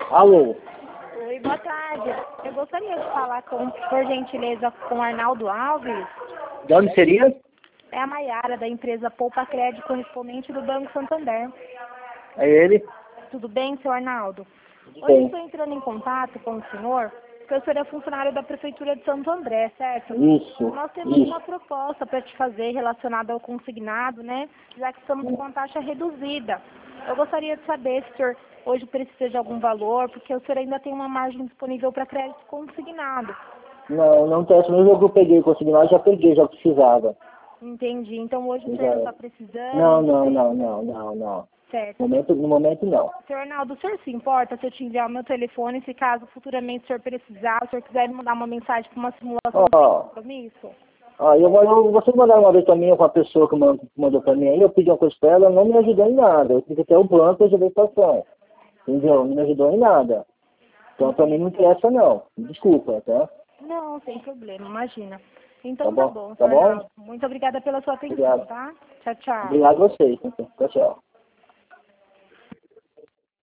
Alô? Oi, boa tarde. Eu gostaria de falar, por gentileza, com o Arnaldo Alves. De onde seria? É a Maiara, da empresa Poupa Crédito, correspondente do Banco Santander. É ele? Tudo bem, seu Arnaldo? Tudo Hoje eu bem. estou entrando em contato com o senhor, porque o senhor é funcionário da Prefeitura de Santo André, certo? Isso, Nós temos isso. uma proposta para te fazer relacionada ao consignado, né? Já que estamos com a taxa reduzida. Eu gostaria de saber se o senhor hoje precisa de algum valor, porque o senhor ainda tem uma margem disponível para crédito consignado. Não, não tem essa. Mesmo que eu peguei consignado, já peguei, já precisava. Entendi. Então hoje o senhor não Já. está precisando? Não. Certo. No momento não. Senhor Arnaldo, o senhor se importa se eu te enviar o meu telefone, se caso futuramente o senhor precisar, o senhor quiser me mandar uma mensagem para uma simulação sem Ó, compromisso? vocês mandaram uma vez pra mim, com a pessoa que mandou pra mim aí, eu pedi uma coisa pra ela, ela não me ajudou em nada. Eu tive até o banco e ajudei a situação. Entendeu? Não me ajudou em nada. Então pra mim não interessa não. Desculpa, tá? Não, sem problema, imagina. Tá Então tá bom? bom, Tá senhor bom? Arnaldo. Muito obrigada pela sua atenção, Obrigado. tá? Tchau, tchau. Obrigado a vocês. Tchau, tchau.